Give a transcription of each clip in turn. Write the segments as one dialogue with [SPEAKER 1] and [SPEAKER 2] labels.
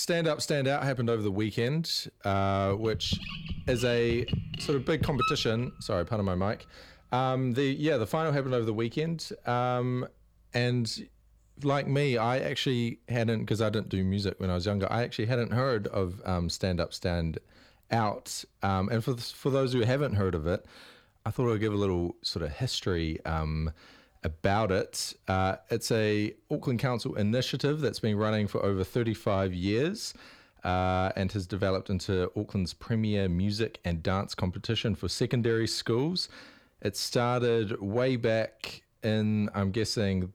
[SPEAKER 1] Stand Up, Stand Out happened over the weekend, which is a sort of big competition. Sorry, pardon my mic. The final happened over the weekend, and like me, I actually hadn't, because I didn't do music when I was younger, I actually hadn't heard of Stand Up, Stand Out. And for those who haven't heard of it, I thought I'd give a little sort of history about it. It's a Auckland Council initiative that's been running for over 35 years and has developed into Auckland's premier music and dance competition for secondary schools. It started way back in, I'm guessing,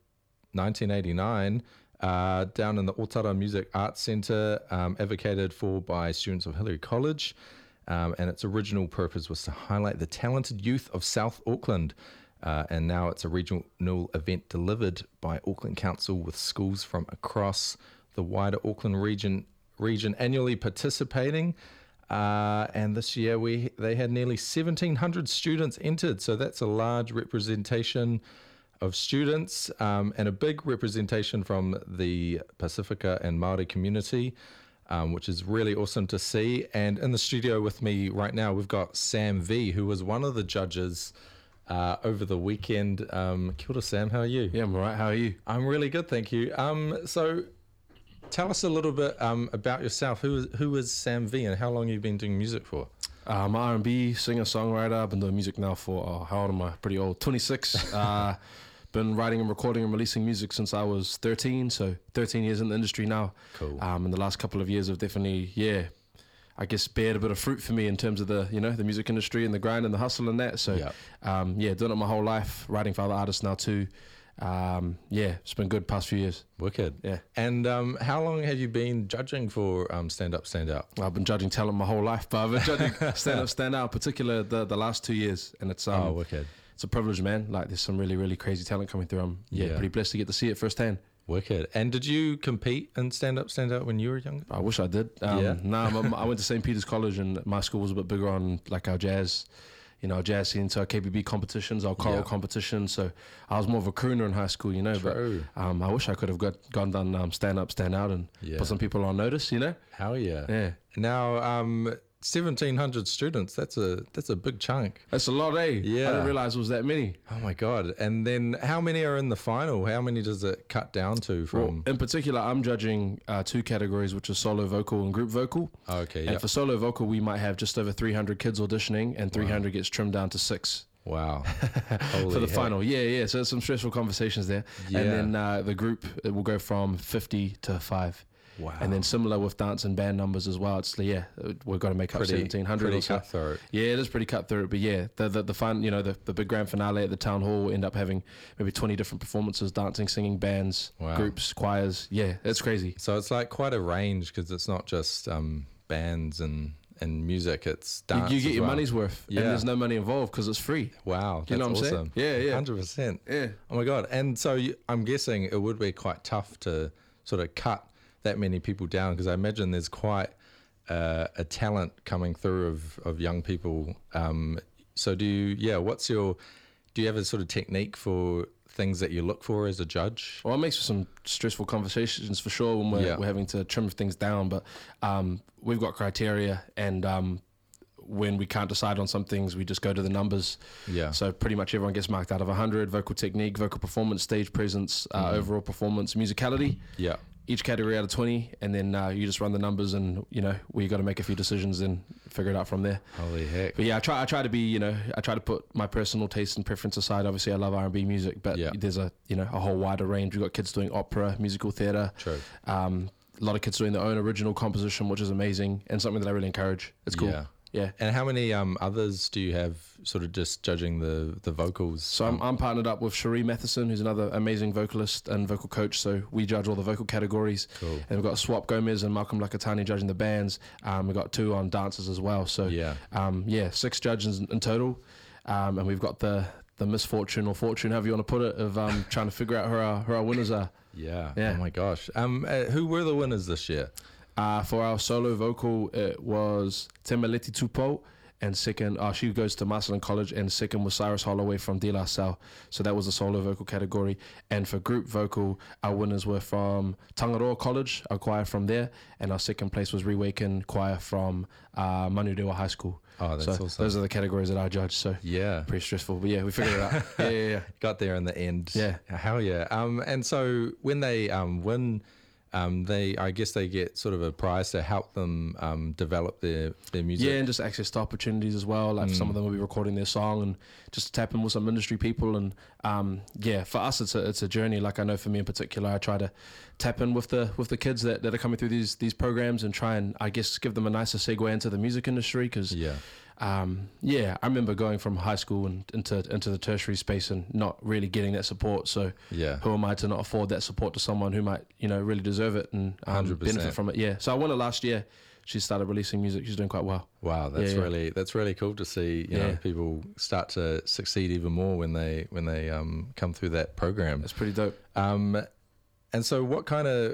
[SPEAKER 1] 1989, down in the Otara Music Arts Centre, advocated for by students of Hillary College. And its original purpose was to highlight the talented youth of South Auckland. And now it's a regional event delivered by Auckland Council with schools from across the wider Auckland region annually participating. And this year they had nearly 1,700 students entered. So that's a large representation of students and a big representation from the Pacifica and Māori community, which is really awesome to see. And in the studio with me right now, we've got Sam V, who was one of the judges over the weekend. Kia ora, Sam, how are you?
[SPEAKER 2] Yeah, I'm all right. How are you?
[SPEAKER 1] I'm really good, thank you. So tell us a little bit about yourself. Who is Sam V and how long have you been doing music for?
[SPEAKER 2] I'm an R&B singer, songwriter. I've been doing music now for, how old am I? Pretty old, 26. Been writing and recording and releasing music since I was 13, so 13 years in the industry now. Cool. And the last couple of years have definitely, I guess, bared a bit of fruit for me in terms of the music industry and the grind and the hustle and that. So, doing it my whole life, writing for other artists now too. It's been good past few years.
[SPEAKER 1] Wicked.
[SPEAKER 2] Yeah.
[SPEAKER 1] And how long have you been judging for Stand Up, Stand Out?
[SPEAKER 2] I've been judging talent my whole life, but I've been judging Stand Up, Stand Out, particularly the last 2 years. And it's
[SPEAKER 1] wicked.
[SPEAKER 2] It's a privilege, man. Like, there's some really, really crazy talent coming through. I'm pretty blessed to get to see it firsthand.
[SPEAKER 1] Wicked. And did you compete in Stand Up, Stand Out when you were younger?
[SPEAKER 2] I wish I did. I went to St. Peter's College, and my school was a bit bigger on like our jazz, our jazz scene, so our KBB competitions, our choral competitions. So I was more of a crooner in high school,
[SPEAKER 1] True.
[SPEAKER 2] But I wish I could have gone done Stand Up, Stand Out and put some people on notice,
[SPEAKER 1] Hell yeah.
[SPEAKER 2] Yeah.
[SPEAKER 1] Now, 1,700 students, that's a big chunk.
[SPEAKER 2] That's a lot, eh?
[SPEAKER 1] Yeah.
[SPEAKER 2] I didn't realize it was that many.
[SPEAKER 1] Oh my God. And then how many are in the final? How many does it cut down to from?
[SPEAKER 2] Well, in particular, I'm judging 2 categories, which are solo vocal and group vocal.
[SPEAKER 1] Okay,
[SPEAKER 2] And for solo vocal, we might have just over 300 kids auditioning, and 300 gets trimmed down to 6.
[SPEAKER 1] Wow.
[SPEAKER 2] For the final. Yeah. So there's some stressful conversations there.
[SPEAKER 1] Yeah.
[SPEAKER 2] And then the group, it will go from 50 to 5.
[SPEAKER 1] Wow.
[SPEAKER 2] And then similar with dance and band numbers as well. It's we've got to make up 1,700.
[SPEAKER 1] Pretty
[SPEAKER 2] or so.
[SPEAKER 1] cutthroat.
[SPEAKER 2] Yeah, it is pretty cutthroat. But yeah, the fun, the big grand finale at the town hall will end up having maybe 20 different performances: dancing, singing, bands, groups, choirs. Yeah, it's crazy.
[SPEAKER 1] So it's like quite a range because it's not just bands and music, it's dance.
[SPEAKER 2] You get your
[SPEAKER 1] well.
[SPEAKER 2] money's worth, and there's no money involved because it's free.
[SPEAKER 1] Wow,
[SPEAKER 2] you know what I'm
[SPEAKER 1] awesome.
[SPEAKER 2] saying? Yeah,
[SPEAKER 1] 100%.
[SPEAKER 2] Yeah.
[SPEAKER 1] Oh my God. And so I'm guessing it would be quite tough to sort of cut that many people down, because I imagine there's quite a talent coming through of young people. So do you have a sort of technique for things that you look for as a judge?
[SPEAKER 2] Well, it makes for some stressful conversations for sure when we're having to trim things down, but we've got criteria, and when we can't decide on some things, we just go to the numbers. Yeah. So pretty much everyone gets marked out of 100: vocal technique, vocal performance, stage presence, overall performance, musicality.
[SPEAKER 1] Yeah.
[SPEAKER 2] Each category out of 20, and then you just run the numbers, and we got to make a few decisions and figure it out from there.
[SPEAKER 1] Holy heck!
[SPEAKER 2] But yeah, I try to be, I try to put my personal taste and preference aside. Obviously, I love R&B music, but there's a whole wider range. We've got kids doing opera, musical theatre.
[SPEAKER 1] True.
[SPEAKER 2] A lot of kids doing their own original composition, which is amazing and something that I really encourage. It's cool. Yeah.
[SPEAKER 1] And how many others do you have sort of just judging the vocals?
[SPEAKER 2] So I'm partnered up with Cherie Matheson, who's another amazing vocalist and vocal coach. So we judge all the vocal categories. Cool. And we've got Swap Gomez and Malcolm Lakatani judging the bands. We've got 2 on dancers as well. So 6 judges in total. And we've got the misfortune or fortune, however you want to put it, of trying to figure out who our winners are.
[SPEAKER 1] Yeah. Oh my gosh. Who were the winners this year?
[SPEAKER 2] For our solo vocal, it was Temaleti Tupou and second, she goes to Marsden College, and second was Cyrus Holloway from De La Salle. So that was the solo vocal category. And for group vocal, our winners were from Tangaroa College, our choir from there, and our second place was Reawaken Choir from Manurewa High School.
[SPEAKER 1] Oh, that's
[SPEAKER 2] so
[SPEAKER 1] awesome.
[SPEAKER 2] Those are the categories that I judge. So
[SPEAKER 1] yeah,
[SPEAKER 2] pretty stressful, but yeah, we figured it out. Yeah.
[SPEAKER 1] Got there in the end.
[SPEAKER 2] Yeah.
[SPEAKER 1] Hell yeah. And so when they win, I guess they get sort of a prize to help them develop their music.
[SPEAKER 2] Yeah, and just access to opportunities as well. Like some of them will be recording their song and just tap in with some industry people. And yeah, for us, it's a journey. Like I know for me in particular, I try to tap in with the kids that are coming through these programs and try and I guess give them a nicer segue into the music industry. Because I remember going from high school and into the tertiary space and not really getting that support. So who am I to not afford that support to someone who might really deserve it and benefit from it? Yeah. So I won it last year. She started releasing music. She's doing quite well.
[SPEAKER 1] Wow, that's really cool to see. You know, people start to succeed even more when they come through that program.
[SPEAKER 2] It's pretty dope.
[SPEAKER 1] And so what kind of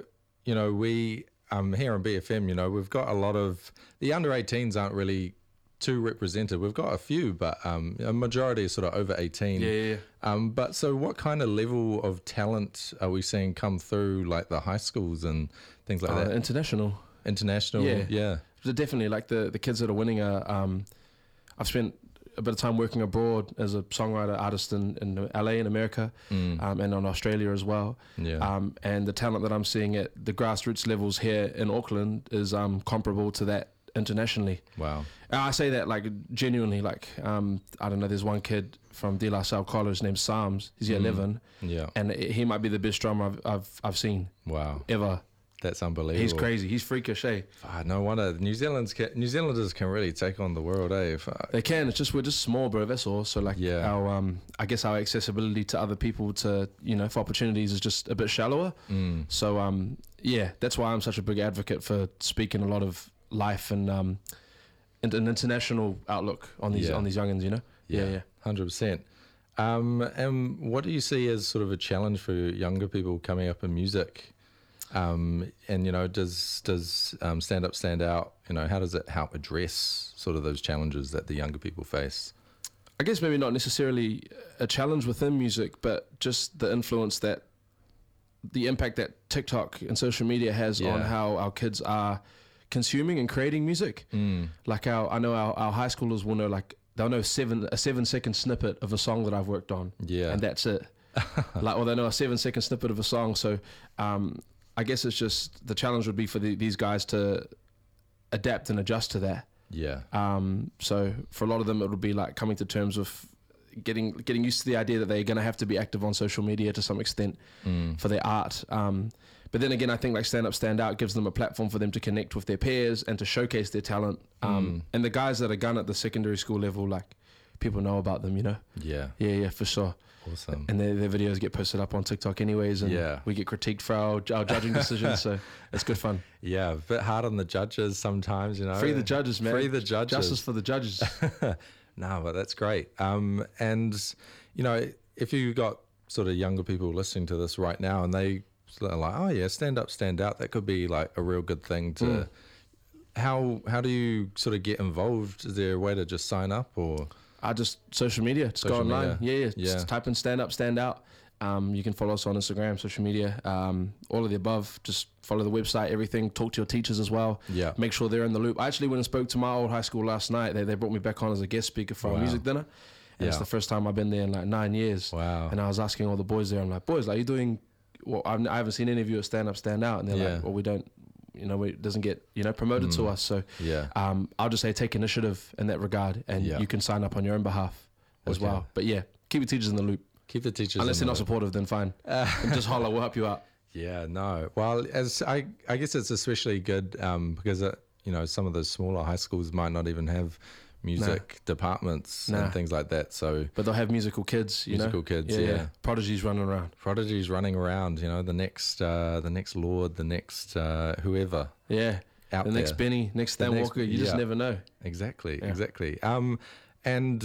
[SPEAKER 1] we here on BFM, we've got a lot of the under 18s aren't really too represented. We've got a few, but a majority is sort of over 18. But so what kind of level of talent are we seeing come through, like the high schools and things like that?
[SPEAKER 2] International,
[SPEAKER 1] yeah.
[SPEAKER 2] Definitely. Like the kids that are winning are. I've spent a bit of time working abroad as a songwriter artist in LA in America, and on Australia as well. And the talent that I'm seeing at the grassroots levels here in Auckland is comparable to that internationally.
[SPEAKER 1] Wow.
[SPEAKER 2] I say that like genuinely, like I don't know, there's one kid from De La Salle College named Psalms. He's year 11. And he might be the best drummer I've seen.
[SPEAKER 1] Wow.
[SPEAKER 2] Ever.
[SPEAKER 1] That's unbelievable.
[SPEAKER 2] He's crazy. He's freakish, eh?
[SPEAKER 1] No wonder New Zealanders can really take on the world, eh?
[SPEAKER 2] They can. It's just we're just small, bro. That's all. So like our I guess our accessibility to other people to for opportunities is just a bit shallower. So that's why I'm such a big advocate for speaking a lot of life and an international outlook on these youngins.
[SPEAKER 1] 100%. And what do you see as sort of a challenge for younger people coming up in music? And does Stand Up Stand Out, how does it help address sort of those challenges that the younger people face?
[SPEAKER 2] I guess maybe not necessarily a challenge within music, but just the influence the impact that TikTok and social media has on how our kids are consuming and creating music. Like I know our high schoolers will know, like they'll know a 7-second snippet of a song that I've worked on, and that's it. Or they know a 7-second snippet of a song. So I guess it's just the challenge would be for these guys to adapt and adjust to that. So for a lot of them, it would be like coming to terms with getting used to the idea that they're going to have to be active on social media to some extent for their art. But then again, I think like Stand Up, Stand Out gives them a platform for them to connect with their peers and to showcase their talent. And the guys that are gun at the secondary school level, like people know about them, Yeah, for sure.
[SPEAKER 1] Awesome.
[SPEAKER 2] And their videos get posted up on TikTok anyways, and we get critiqued for our judging decisions, so it's good fun.
[SPEAKER 1] Yeah, a bit hard on the judges sometimes,
[SPEAKER 2] Free the judges, man.
[SPEAKER 1] Free the judges.
[SPEAKER 2] Justice for the judges.
[SPEAKER 1] No, but that's great. And, if you got sort of younger people listening to this right now and they are like, oh yeah, Stand Up, Stand Out, that could be like a real good thing to... How do you sort of get involved? Is there a way to just sign up or...
[SPEAKER 2] Just social media. Just go online. Yeah. Just type in Stand Up, Stand Out. You can follow us on Instagram, social media, all of the above. Just follow the website, everything. Talk to your teachers as well.
[SPEAKER 1] Yeah.
[SPEAKER 2] Make sure they're in the loop. I actually went and spoke to my old high school last night. They brought me back on as a guest speaker for a music dinner. And it's the first time I've been there in like 9 years.
[SPEAKER 1] Wow.
[SPEAKER 2] And I was asking all the boys there, I'm like, boys, like, you doing... Well, I haven't seen any of you at Stand Up, Stand Out. And they're like, well, we don't... it doesn't get, promoted to us. So I'll just say take initiative in that regard, and you can sign up on your own behalf as well. But keep your teachers in the loop.
[SPEAKER 1] Keep the teachers
[SPEAKER 2] Unless they're not supportive, then fine. Just holler, we'll help you out.
[SPEAKER 1] Yeah, no. Well, as I guess it's especially good because, some of those smaller high schools might not even have music departments and things like that. So,
[SPEAKER 2] but they'll have musical kids,
[SPEAKER 1] musical kids, yeah.
[SPEAKER 2] Prodigies running around.
[SPEAKER 1] The next Lord, the next whoever.
[SPEAKER 2] Yeah.
[SPEAKER 1] Out
[SPEAKER 2] the
[SPEAKER 1] there.
[SPEAKER 2] Next Benny, next Stan Walker. You just never know.
[SPEAKER 1] Exactly. And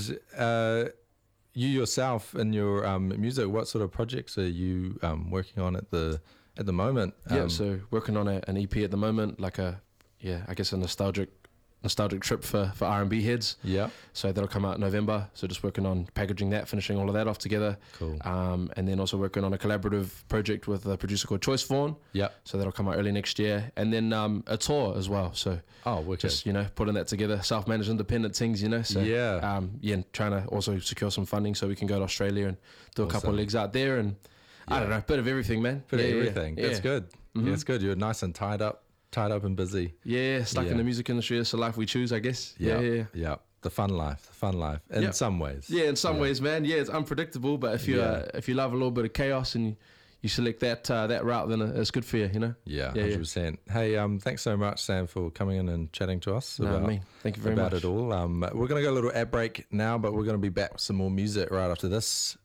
[SPEAKER 1] you yourself in your music, what sort of projects are you working on at the moment?
[SPEAKER 2] So working on an EP at the moment, like I guess a nostalgic nostalgic trip for R&B heads.
[SPEAKER 1] Yeah.
[SPEAKER 2] So that'll come out in November. So just working on packaging that, finishing all of that off together.
[SPEAKER 1] Cool.
[SPEAKER 2] And then also working on a collaborative project with a producer called Choice Vaughn.
[SPEAKER 1] Yeah.
[SPEAKER 2] So that'll come out early next year. And then a tour as well. So
[SPEAKER 1] wicked.
[SPEAKER 2] just, putting that together, self-managed independent things, So and trying to also secure some funding so we can go to Australia and do a couple of legs out there. And I don't know, a bit of everything, man.
[SPEAKER 1] Bit of everything. That's good.
[SPEAKER 2] Mm-hmm.
[SPEAKER 1] Yeah, it's good. You're nice and tied up and busy.
[SPEAKER 2] Yeah, stuck in the music industry. It's the life we choose, I guess.
[SPEAKER 1] Yeah. The fun life in some ways.
[SPEAKER 2] Yeah, in some ways, man. Yeah, it's unpredictable, but if you love a little bit of chaos and you select that route, then it's good for you,
[SPEAKER 1] Yeah, 100%. Hey, thanks so much, Sam, for coming in and chatting to us
[SPEAKER 2] Thank you very much
[SPEAKER 1] about it all. We're going to go a little ad break now, but we're going to be back with some more music right after this.